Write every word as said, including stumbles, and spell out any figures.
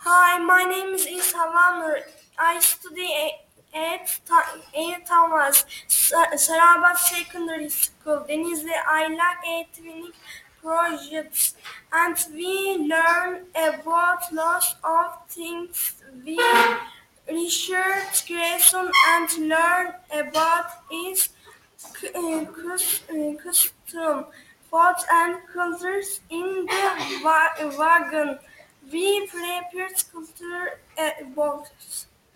Hi, my name is Isa Vanur. I study a- at Ta- A. Thomas Sa- Sarabat Secondary School. Denizli, I like ethnic projects and we learn about lots of things. We research Grayson and learn about its c- uh, cus- uh, custom, food and cultures in the wa- wagon. We prepared culture uh, boxes.